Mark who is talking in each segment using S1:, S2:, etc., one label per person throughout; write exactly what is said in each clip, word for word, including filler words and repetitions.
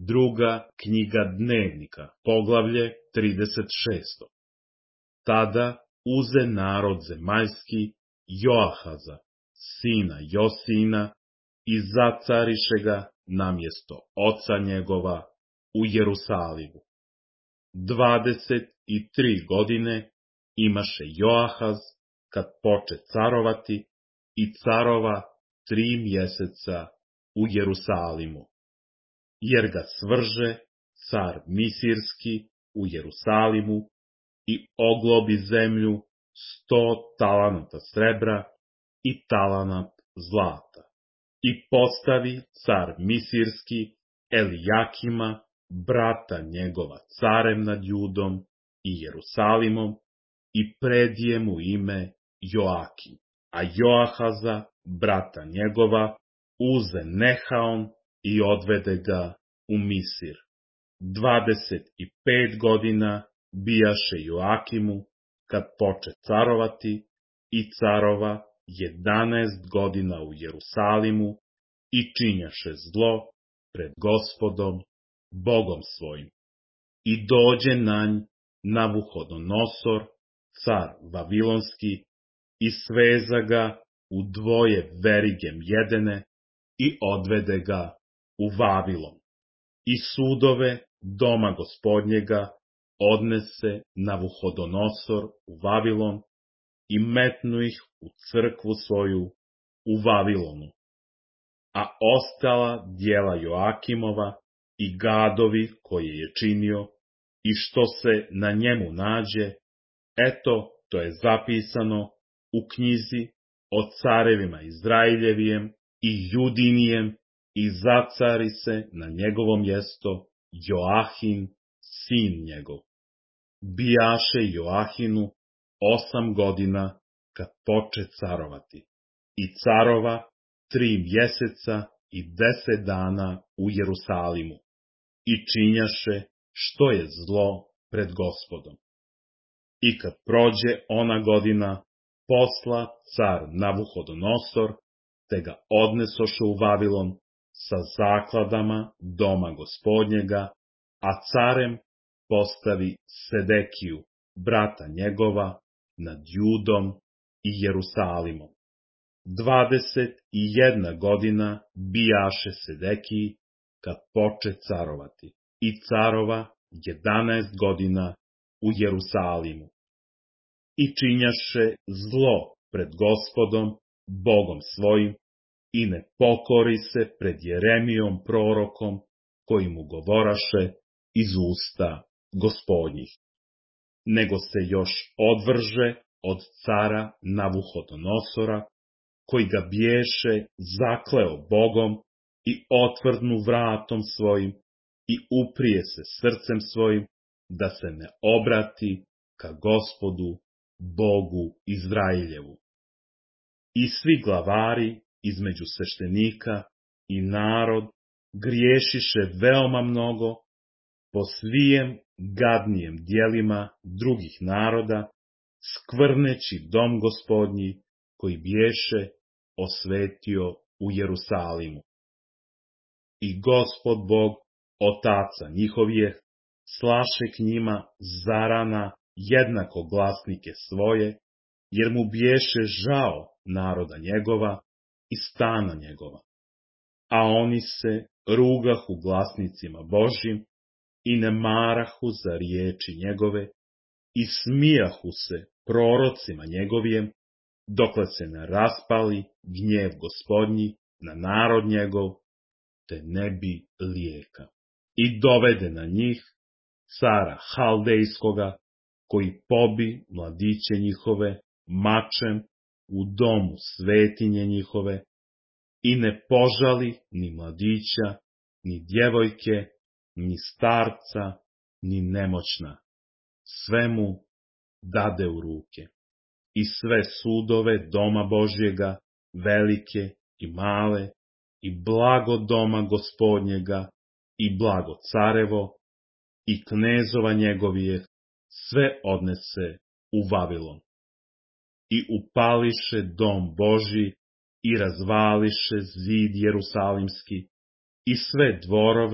S1: Druga knjiga Dnevnika, poglavlje trideset šest. Tada uze narod zemaljski Joahaza, sina Josina, i zacariše ga namjesto oca njegova u Jerusalimu. Dvadeset i tri godine imaše Joahaz kad poče carovati i carova tri mjeseca u Jerusalimu. Jer ga svrže car Misirski u Jerusalimu i oglobi zemlju sto talanata srebra i talanat zlata. I postavi car Misirski Elijakima, brata njegova, carem nad Judom i Jerusalimom, i predije mu ime Joakim. A Joahaza, brata njegova, uze Nehaon i odvede ga u Misir. Dvadeset i pet godina bijaše Joakimu kad poče carovati i carova jedanaest godina u Jerusalimu i činjaše zlo pred Gospodom, Bogom svojim. I dođe na nj Navuhodonosor, car Vavilonski, i sveza ga u dvoje verige mjedene i odvede ga u Vavilon. I sudove doma Gospodnjega odnese Navuhodonosor u Vavilon i metnu ih u crkvu svoju u Vavilonu. A ostala djela Joakimova i gadovi koje je činio i što se na njemu nađe, eto, to je zapisano u knjizi o carevima Izraeljevijem i Judinijem, i zacari se na njegovo mjesto Joahin, sin njegov. Bijaše Joahinu osam godina kad poče carovati, i carova tri mjeseca i deset dana u Jerusalimu, i činjaše što je zlo pred Gospodom. I kad prođe ona godina, posla car Navuhodonosor, te ga odnesoše u Vavilon sa zakladama doma Gospodnjega, a carem postavi Sedekiju, brata njegova, nad Judom i Jerusalimom. Dvadeset i jedna godina bijaše Sedekiji kad poče carovati, i carova jedanaest godina u Jerusalimu. I činjaše zlo pred Gospodom, Bogom svojim, i ne pokori se pred Jeremijom prorokom, koji mu govoraše iz usta Gospodnjih. Nego se još odvrže od cara Navuhodonosora, koji ga biješe zakleo Bogom, i otvrdnu vratom svojim, i uprije se srcem svojim, da se ne obrati ka Gospodu, Bogu Izraeljevu. I svi glavari između sveštenika i narod griješiše veoma mnogo po svijem gadnijem djelima drugih naroda, skvrneći dom Gospodnji koji biješe osvetio u Jerusalimu. I Gospod Bog, otaca njihovih, slaše k njima zarana jednako glasnike svoje, jer mu biješe žao naroda njegova i stana njegova. A oni se rugahu glasnicima Božjim i ne marahu za riječi njegove i smijahu se prorocima njegovijem, dokle se ne raspali gnjev Gospodnji na narod njegov, te ne bi lijeka. I dovede na njih cara Haldejskoga, koji pobi mladiće njihove mačem u domu svetinje njihove, i ne požali ni mladića, ni djevojke, ni starca, ni nemoćna. Sve mu dade u ruke. I sve sudove doma Božjega, velike i male, i blago doma Gospodnjega, i blago carevo, i knezova njegovije, sve odnese u Vavilon. I upališe dom Božji, i razvališe zid Jerusalimski, i sve dvorove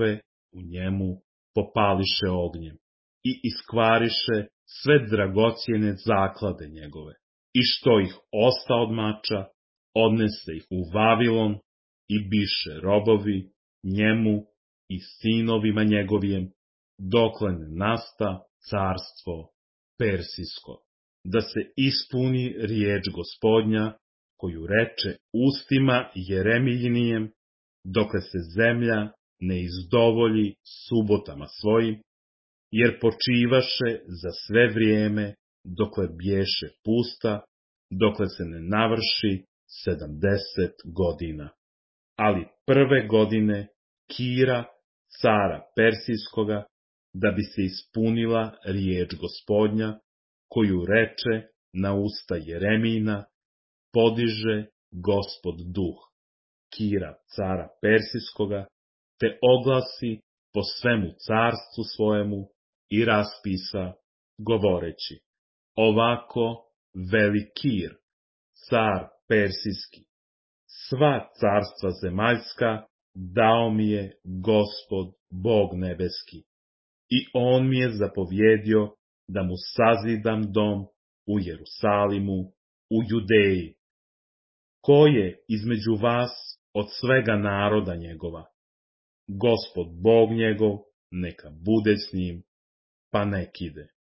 S1: u njemu popališe ognjem i iskvariše sve dragocjene zaklade njegove. I što ih osta od mača, odnese ih u Vavilon i biše robovi njemu i sinovima njegovijem, dokle ne nasta carstvo Persijsko, da se ispuni riječ Gospodnja, koju reče ustima Jeremijinijem, dokle se zemlja ne izdovolji subotama svojim, jer počivaše za sve vrijeme, dokle bješe pusta, dokle se ne navrši sedamdeset godina. Ali prve godine Kira, cara Persijskoga, da bi se ispunila riječ Gospodnja, koju reče na usta Jeremijina, podiže Gospod duh Kira, cara Persijskoga, te oglasi po svemu carstvu svojemu i raspisa, govoreći: ovako veli Kir, car Persijski, sva carstva zemaljska dao mi je Gospod Bog nebeski, i on mi je zapovjedio da mu sazidam dom u Jerusalimu, u Judeji. Ko je između vas od svega naroda njegova? Gospod Bog njegov neka bude s njim, pa nek ide.